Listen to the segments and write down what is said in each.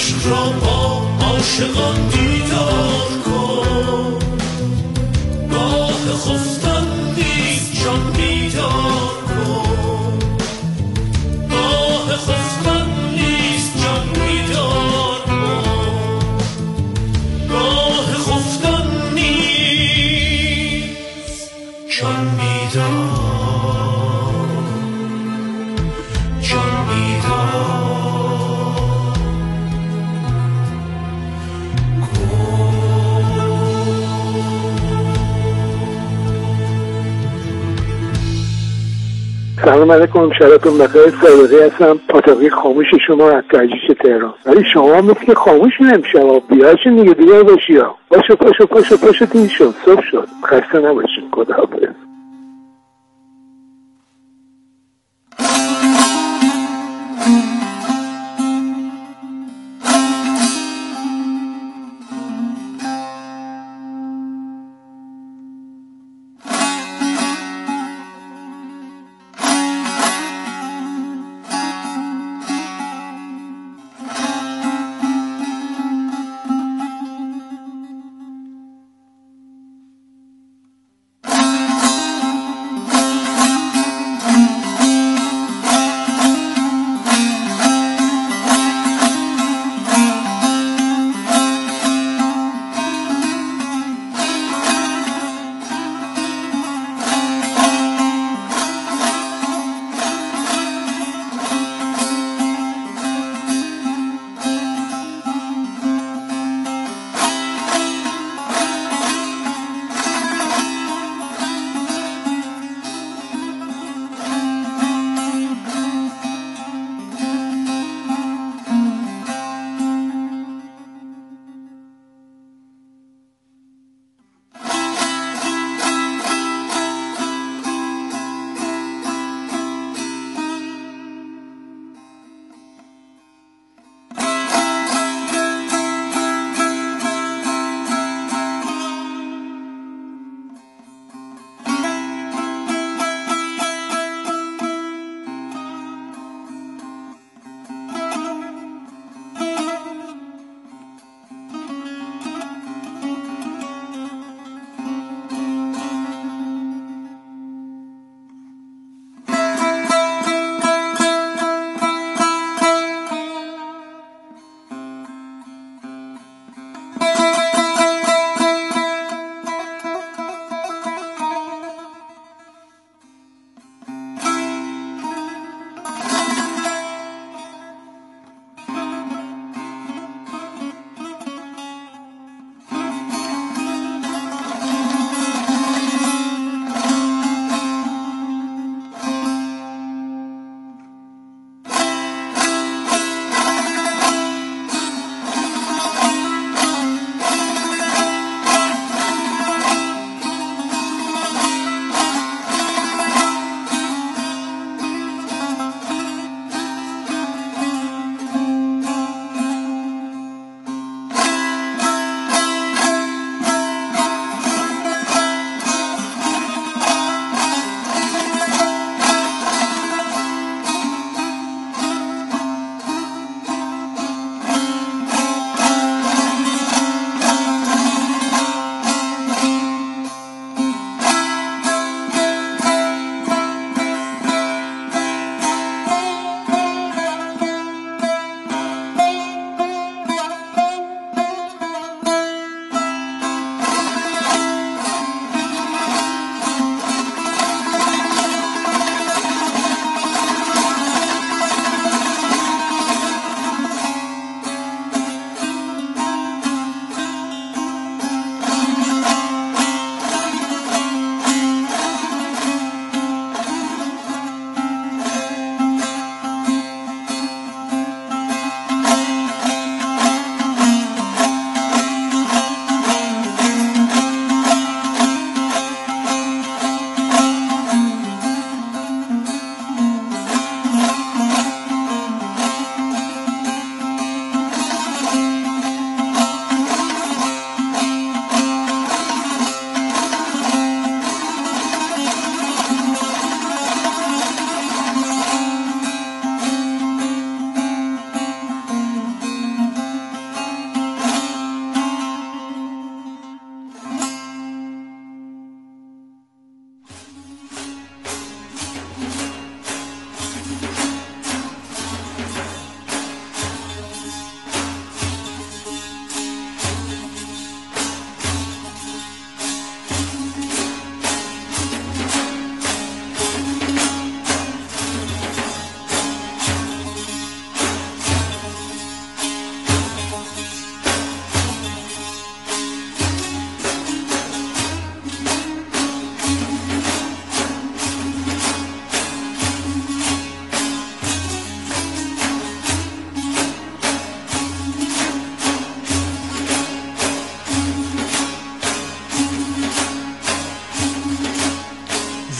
عشق را با عاشقان دیدار کن. راه خفتن نیست جان بیدار کن. راه خفتن نیست جان بیدار کن. راه خفتن نیست جان بیدار، جان بیدار. سلام علیکم، شبتون بخیر. صادقی هستم، پاتاقی خاموش شما از گنجیش تهران. ولی شما مثل که خاموش نمیشه، بیاشین دیگه، بیدار باشی ها. پاشو پاشو پاشو پاشو، دیر شد، صبح شد. خسته نباشین، خداحافظ.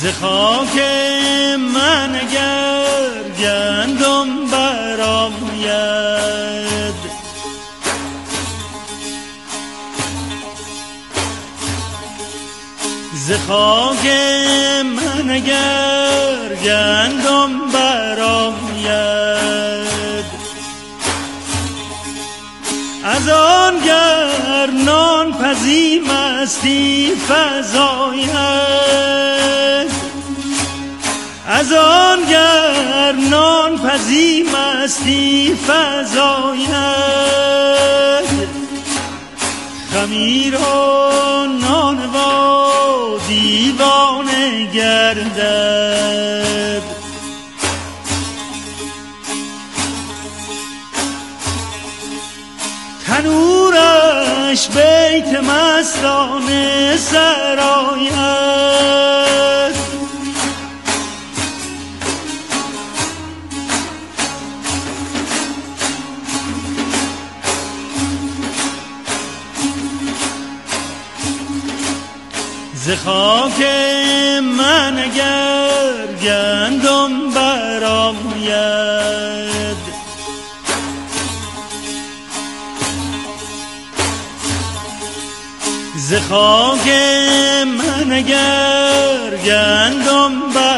ز خاک من اگر گندم برآید، ز خاک من اگر گندم برآید، از آنگر نان پزی مستی فزاید، از آنگر نان پزی مستی فزاید، خمیر و نان و دیوانه گردد، تنورش بیت مستانه سرآید، ز خاک من اگر گندم برآید، ز خاک من اگر گندم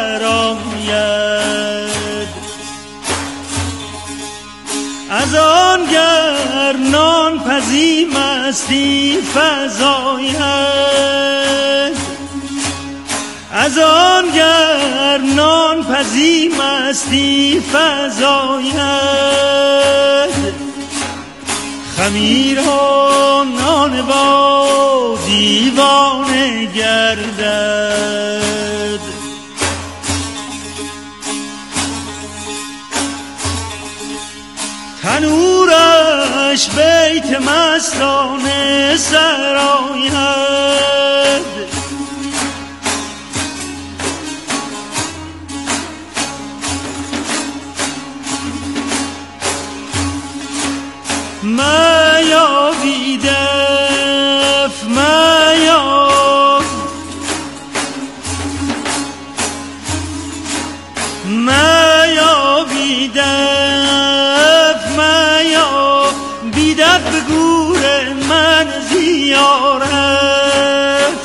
برآید، از آنگر نان پزی مستی فزاید، از آنگر نان پزی مستی فزاید، خمیر و نان با دیوانه گردد، تنورش بیت مستانه سرآید، میا بیدف میا، میا بیدف میا، بیدف به گور من زیارت،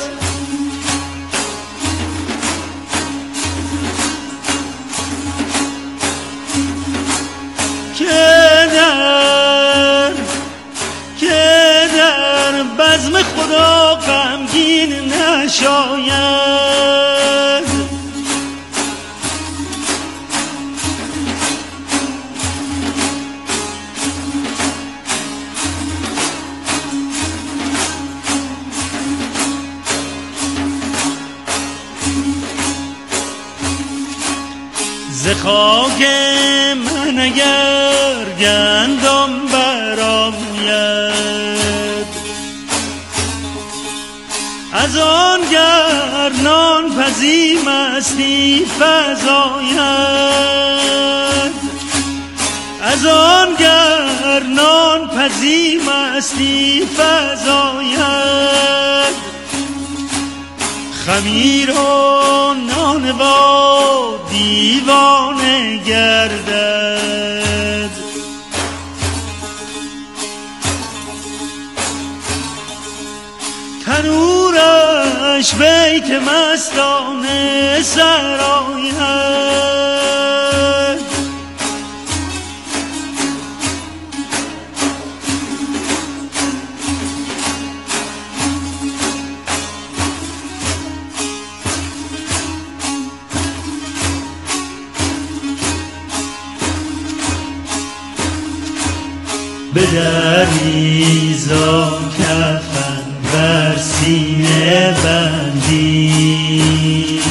که در بزم خدا غمگین نشاید، ز خاک من اگر گندم برآید، از آنگر نان پزی مستی فزاید، از آنگر نان پزی مستی فزاید، خمیر و نان با دیوانه گردد، تنورش بیت مستانه سرآید، بدریزا کفن بر سینه بندی،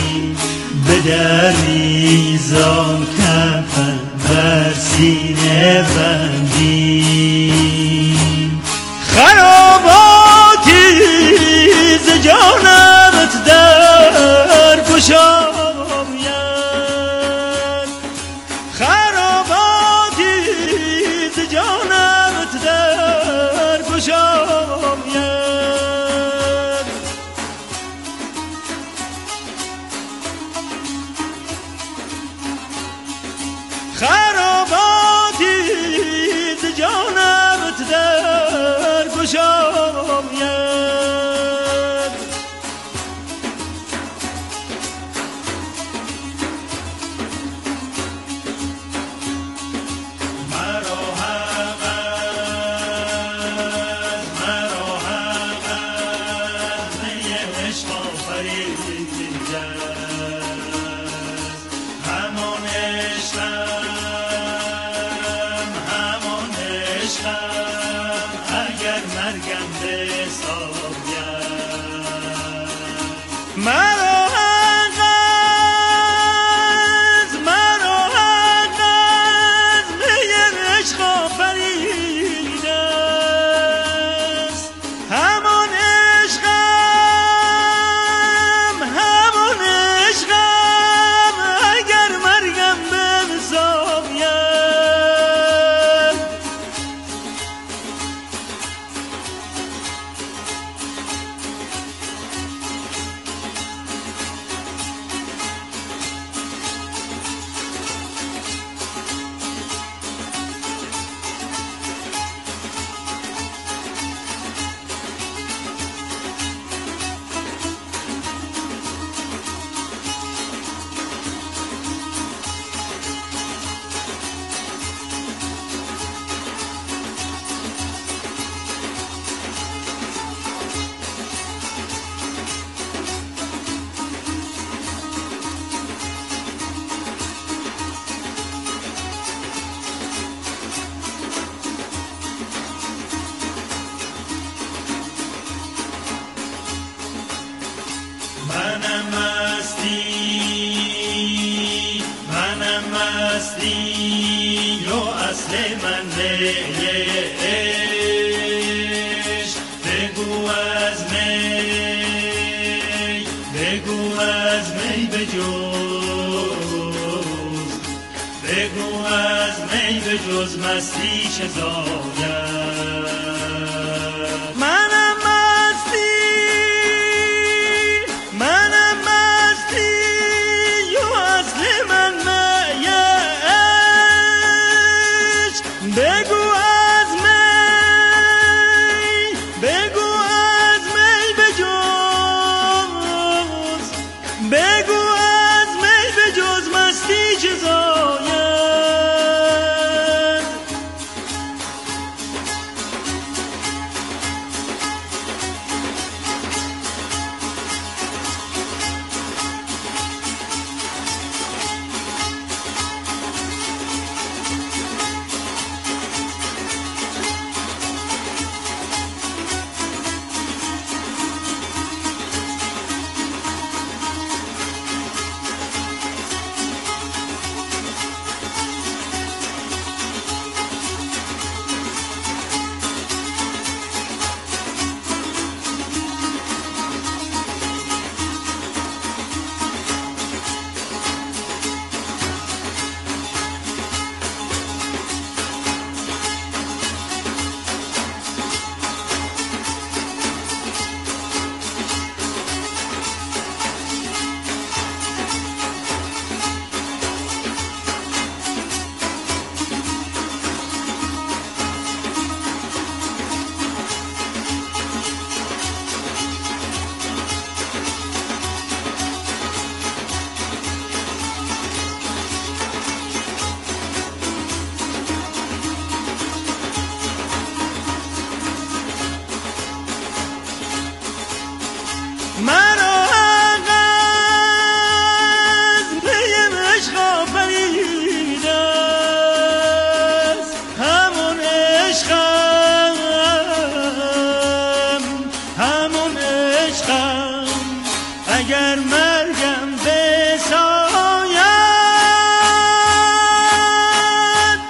بدریزا کفن بر سینه بندی، خراباتی ز جانمت در گشاید، خراباتی ز جانمت در گشاید، عشقم اگر مرگم بساید مرا منم مستی و اصل من عشق بگو از می به جز مستی چه زاید منم مستی و اصل من عشق بگو از می به جز مستی چه زاید اگر مرگم بساید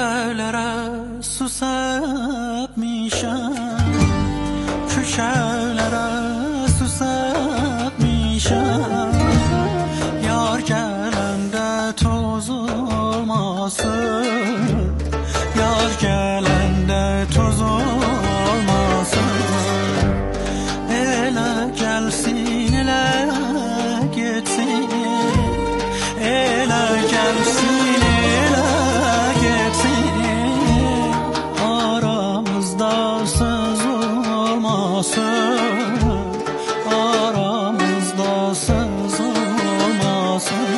Köşelere susap mişem, köşelere susap mişem. Yar gelende toz olmasın, yar gelende toz olmasın. Ele gelsin, ele gitsin, ele gelsin, ele gitsin. Aramızda söz olmasın, aramızda söz olmasın.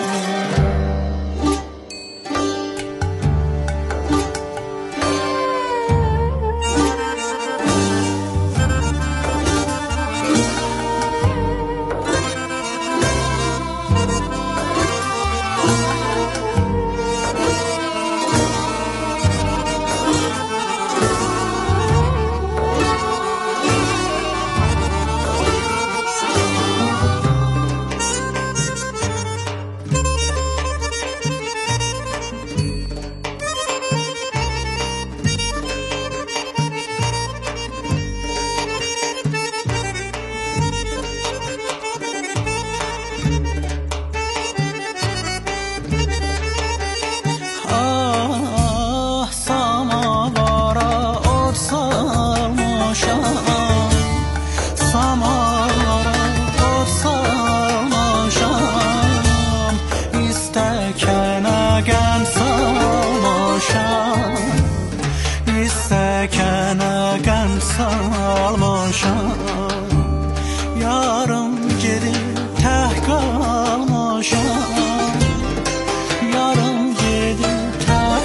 Yarım geri teh kalmışam, yarım geri teh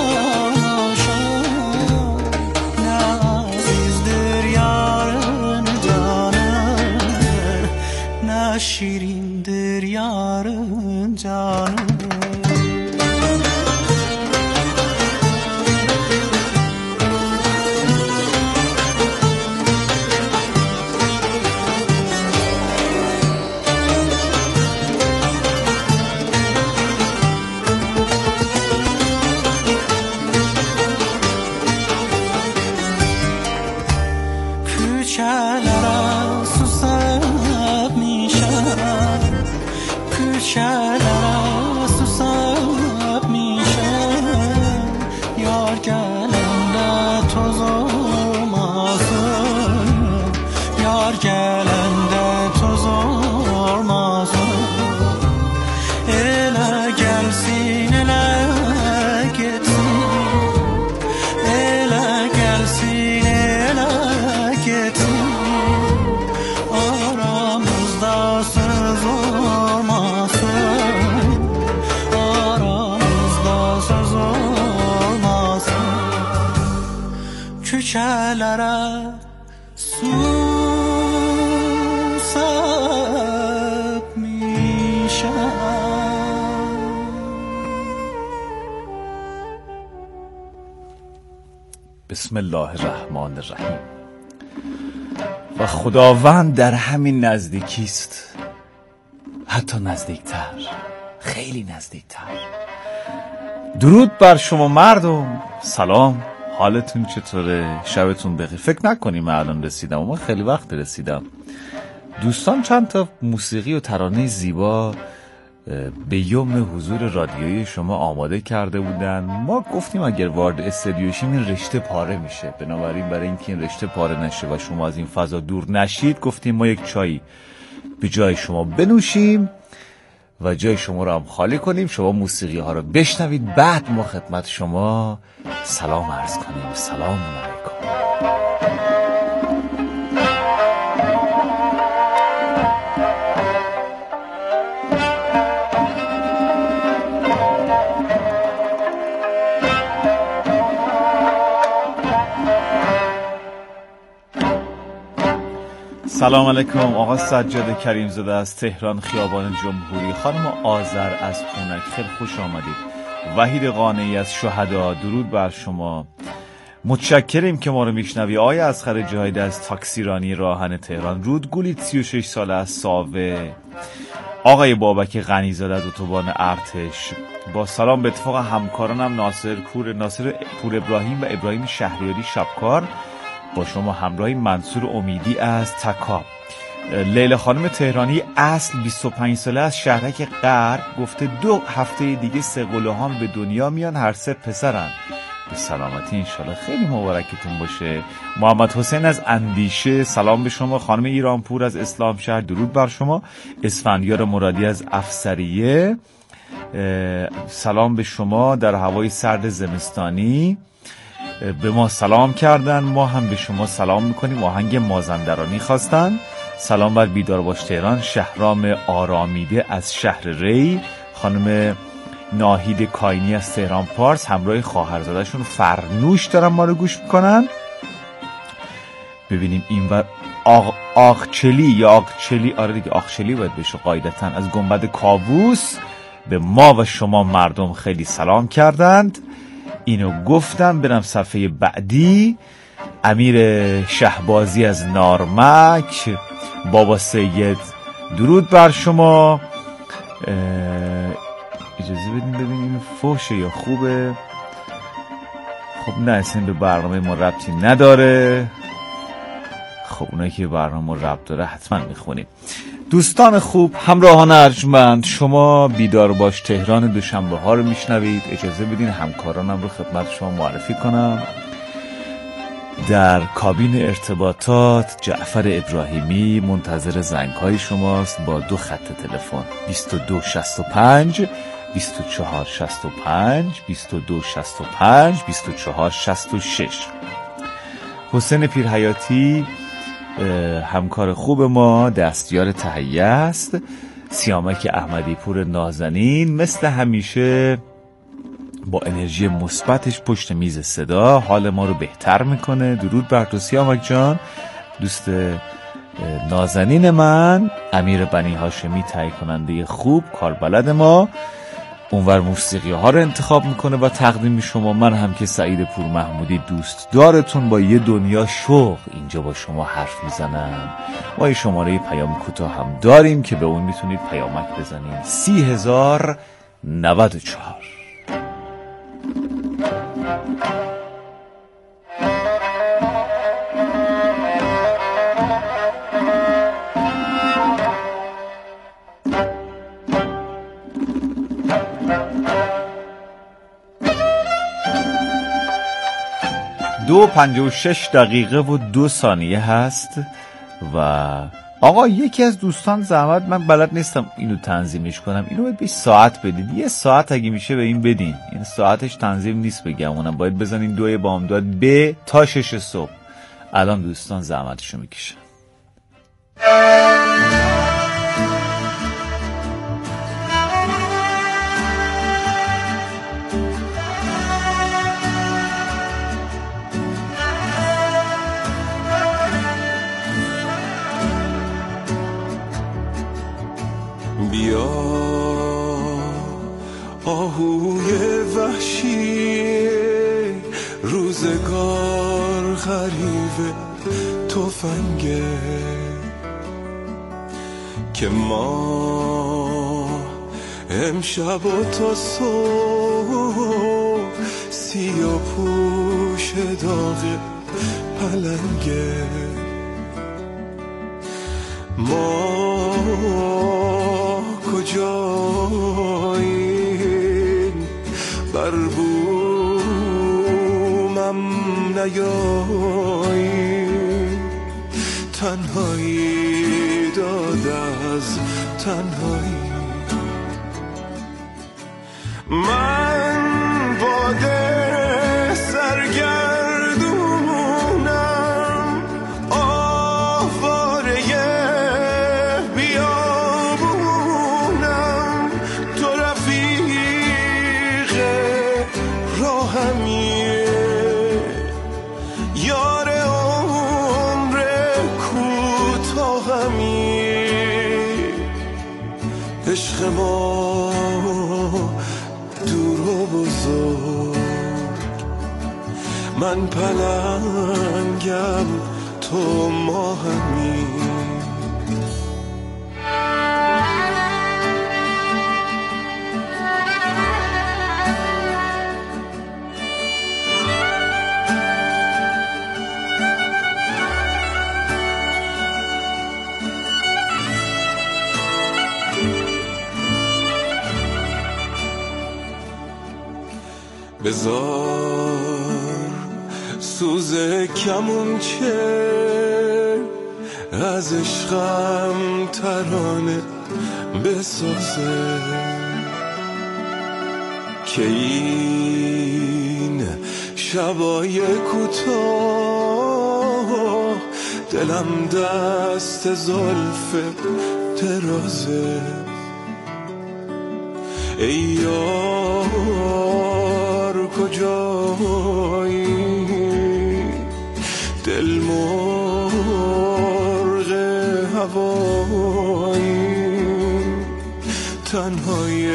kalmışam. Ne azizdir yarın canı, ne şirindir yarın canı. Köşelere susap mişem, köşelere susap mişem. Yar gelende toz olmasın, yar gelende toz olmasın. Ele gelsin, ele gitsin, ele gelsin, ele gitsin. Aramızda söz olmasın, aramızda söz olmasın. Köşelere susap mişem. بسم الله الرحمن الرحیم. و خداوند در همین نزدیکی است، حتی نزدیکتر، خیلی نزدیکتر. درود بر شما مردم، سلام، حالتون چطوره؟ شبتون بخیر. فکر نکنیم من الان رسیدم، اما خیلی وقت رسیدم. دوستان چند تا موسیقی و ترانه زیبا به یمن حضور رادیویی شما آماده کرده بودن. ما گفتیم اگر وارد استودیو شیم این رشته پاره میشه، بنابراین برای اینکه این رشته پاره نشه و شما از این فضا دور نشید گفتیم ما یک چایی به جای شما بنوشیم و جای شما رو هم خالی کنیم، شما موسیقی ها رو بشنوید، بعد ما خدمت شما سلام عرض کنیم. سلام علیکم. سلام علیکم. آقا سجاد کریمزاده از تهران خیابان جمهوری، خانم آذر از پونک خیلی خوش آمدید. وحید قانعی از شهدا درود بر شما. متشکریم که ما رو میشنوی. آقای اصغر جاهد از تاکسیرانی راهن تهران، رودگولی 36 ساله از ساوه، آقای بابک غنیزاده از اتوبان ارتش، با سلام به اتفاق همکارانم ناصر پور ابراهیم و ابراهیم شهریاری شبکار، با شما همراهی منصور امیدی از تکا. لیلا خانم تهرانی اصل 25 ساله از شهرک غرب گفته 2 هفته دیگه 3 قلوهام به دنیا میان، هر 3 پسرن. به سلامتی انشالله، خیلی مبارکتون باشه. محمد حسین از اندیشه سلام به شما. خانم ایرانپور از اسلام شهر درود بر شما. اسفندیار مرادی از افسریه سلام به شما. در هوای سرد زمستانی به ما سلام کردن، ما هم به شما سلام میکنیم. آهنگ مازندرانی خواستن. سلام بر بیدار باش تهران. شهرام آرامیده از شهر ری. خانم ناهید کاینی از تهران پارس همراه خواهرزاده‌شون فرنوش دارن ما رو گوش میکنن. ببینیم اینور آقچلی یا آقچلی، آره دیگه آقچلی باید بشه قاعدتاً، از گنبد کاووس به ما و شما مردم خیلی سلام کردند. اینو گفتم. برم صفحه بعدی. امیر شهبازی از نارمک، بابا سید درود بر شما. اجازه بدین ببینیم این فوشه یا خوبه. خب نه، اصلا به برنامه ما ربطی نداره. خب اونایی که برنامه ما ربط داره حتما میخونیم. دوستان خوب، همراهان ارجمند، شما بیدار باش تهران دوشنبه ها رو میشنوید. اجازه بدین همکارانم رو خدمت شما معرفی کنم. در کابین ارتباطات جعفر ابراهیمی منتظر زنگ‌های شماست با 2 خط تلفن 2265 2465 2265 2466. حسین پیرحیاتی همکار خوب ما دستیار تهیه است. سیامک احمدی پور نازنین مثل همیشه با انرژی مثبتش پشت میز صدا حال ما رو بهتر میکنه. درود بر تو سیامک جان. دوست نازنین من امیر بنی هاشمی تهیه کننده خوب، کاربلد ما، اونور موسیقی ها رو انتخاب میکنه و تقدیم شما. من هم که سعید پور محمودی دوست دارتون با یه دنیا شوق اینجا با شما حرف میزنم. ما یه شماره پیام کوتاه هم داریم که به اون میتونید پیامک بزنید. 30094. دو 56 دقیقه و 2 ثانیه هست و آقا یکی از دوستان زحمت، من بلد نیستم اینو تنظیمش کنم، اینو باید 20 ساعت بدید. 1 ساعت اگه میشه به این بدین. این ساعتش تنظیم نیست بگمونم، باید بزنین 2 بامداد ب تا 6 صبح. الان دوستان زحمتشو میکشن. بیا آهوی وحشی روزگار غریب تفنگه که ما امشب و تا صبح سیاه پوش داغ پلنگه. ما کجاییم بر بومم نیاییم، تنهایی داد از تنهایی. من باده سرگردونم آواره بیابونم، تو رفیق راهمیه یار عمر کوتاهمی. عشق ما دور و بزرگ، من پلنگم تو ماهمی. بذار سوز کمون چه از عشقم ترانه بسازه که این شبای کوتاه دلم دست زلف درازه ای یار کجایی دل مرغ هوایی تنهای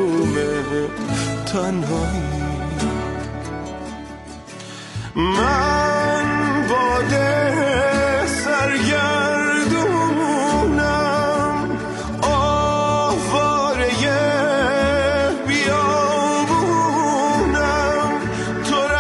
بومه تنهایی من